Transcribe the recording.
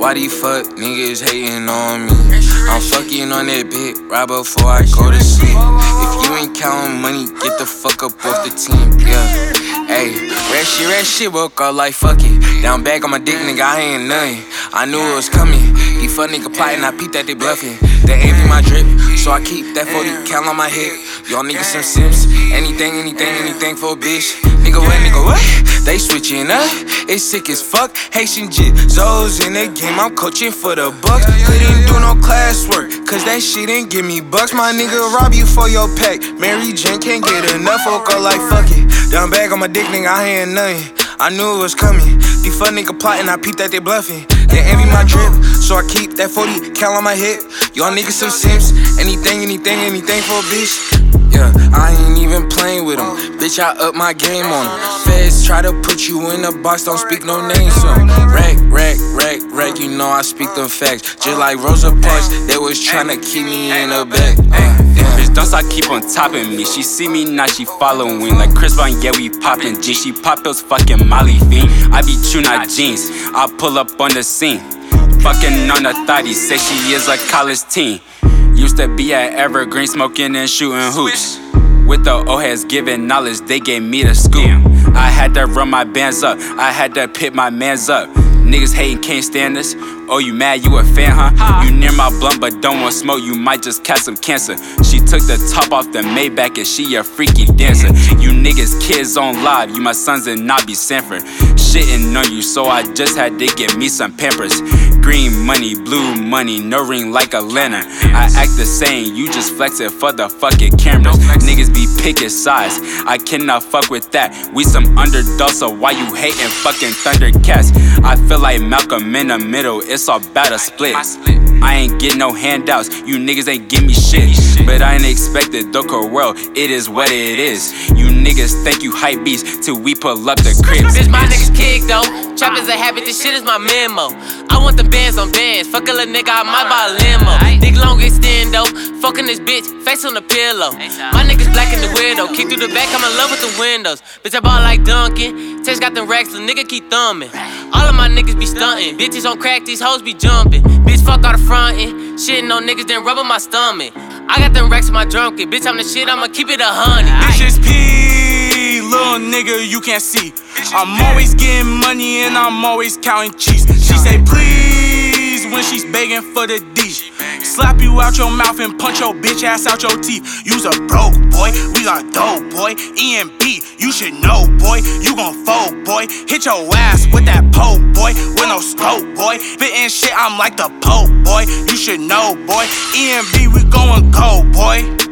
Why these fuck niggas hating on me? I'm fucking on that bit right before I go to sleep. If you ain't counting money, get the fuck up off the team, yeah. Ayy, red shit, woke up like fuck it. Down back on my dick, nigga, I ain't nothing. I knew it was coming. These fuck nigga plotting, I peeped that they bluffing. They envy my drip, so I keep that 40 count on my hip. Y'all niggas some simps. Anything for a bitch. Nigga, what? They switching up. It's sick as fuck. Haitian Zoes in the game. I'm coaching for the Bucks. Couldn't do no classwork, cause that shit ain't give me bucks. My nigga rob you for your pack. Mary Jane can't get enough. Woke up like fuck it. Down back on my dick, nigga, I ain't nothing. I knew it was coming. These fuck nigga plotting, I peeped that they bluffing. They envy my drip, so I keep that 40 cal on my hip. Y'all niggas some simps. Anything for a bitch. Yeah, I ain't even playing with them. Bitch, I up my game on them. Feds try to put you in a box, don't speak no names to them. Rack, you know I speak them facts. Just like Rosa Parks, they was tryna keep me in the back. Bitch, don't stop, keep on topping me. She see me now, she following. Like Chris Brown, yeah, we poppin' G. She pop those fucking Molly fiend. I be chewing out jeans, I pull up on the scene. Fucking on the thotties, say she is a college teen. Used to be at Evergreen, smoking and shooting hoops. With the old heads giving knowledge, they gave me the scoop. I had to run my bands up, I had to pick my mans up. Niggas hating, can't stand us. Oh, you mad, you a fan, huh? You near my blunt but don't want smoke, you might just catch some cancer. She took the top off the Maybach and she a freaky dancer. You niggas kids on live, you my sons and not be Sanford. Shitting on you, so I just had to get me some Pampers. Green money, blue money, no ring like a lantern. I act the same, you just flex it for the fucking cameras. Niggas be picking sides, I cannot fuck with that. We some underdogs, so why you hating fucking Thundercats? I feel like Malcolm in the middle, it's all about a split. I ain't get no handouts, you niggas ain't give me shit. But I ain't expected, though world, it is what it is. You niggas think you hype beats till we pull up the cribs. Bitch, my niggas kick though. Trap is a habit, this shit is my memo. I want the bands on bands, fuck a little nigga, I might buy a limo. Dick long extend though, fucking this bitch, face on the pillow. My niggas black in the window, kick through the back, I'm in love with the windows. Bitch, I ball like Duncan, Tex got them racks, little nigga keep thumbing. All of my niggas be stunting, bitches on crack, these hoes be jumping. Bitch, fuck all the frontin', shitting on niggas, then rubbing my stomach. I got them racks in my drunken, bitch, I'm the shit, I'ma keep it 100. Bitch is P, little nigga you can't see. I'm always getting money and I'm always counting cheese. She say please when she's begging for the D. Slap you out your mouth and punch your bitch ass out your teeth. You's a broke boy, we got dope boy. E&B, you should know boy, you gon' fold boy. Hit your ass with that poke boy, with no scope boy. Spittin' shit, I'm like the Pope boy, you should know boy. E&B, we gon' go boy.